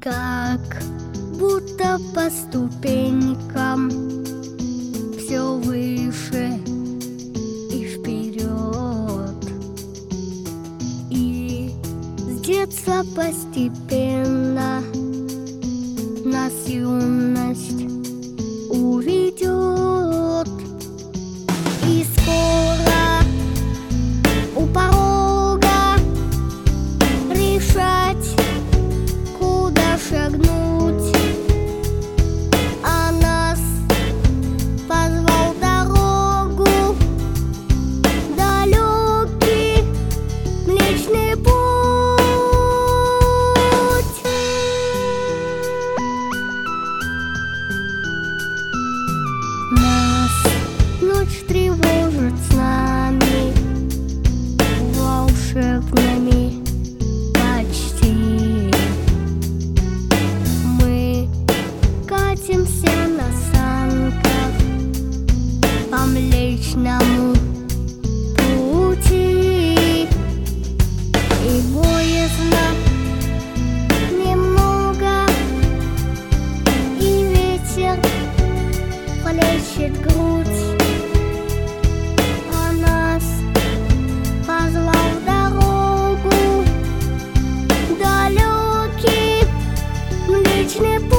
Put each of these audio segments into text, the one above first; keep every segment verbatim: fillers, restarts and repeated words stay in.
Как будто по ступенькам все выше и вперед, и с детства постепенно нас юность уведет, и скоро у порога решать, куда шагнуть, а нас позвал дорогу далекий Млечный Путь. Нас ночь тревожит снами волшебными почти. Мы катимся на санках по Млечному Пути, и боязно немного, и ветер плещет грудь, а нас позвал в дорогу далекий Млечный Путь.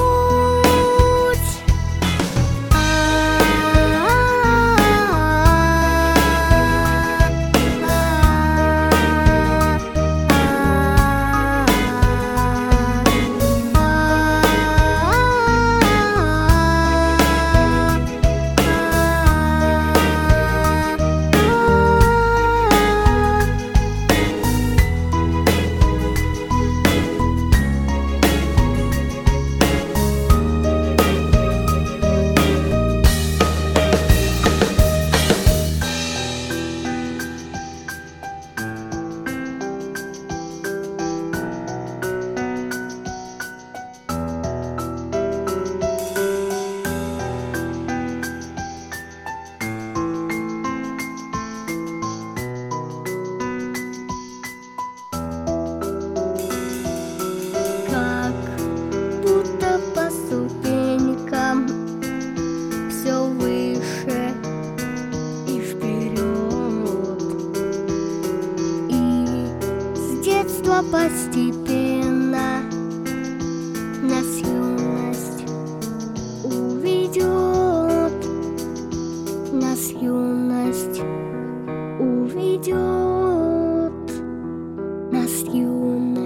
Как будто по ступенькам все выше и вперед, и с детства постепенно нас юность уведет, нас юность уведет, нас юность.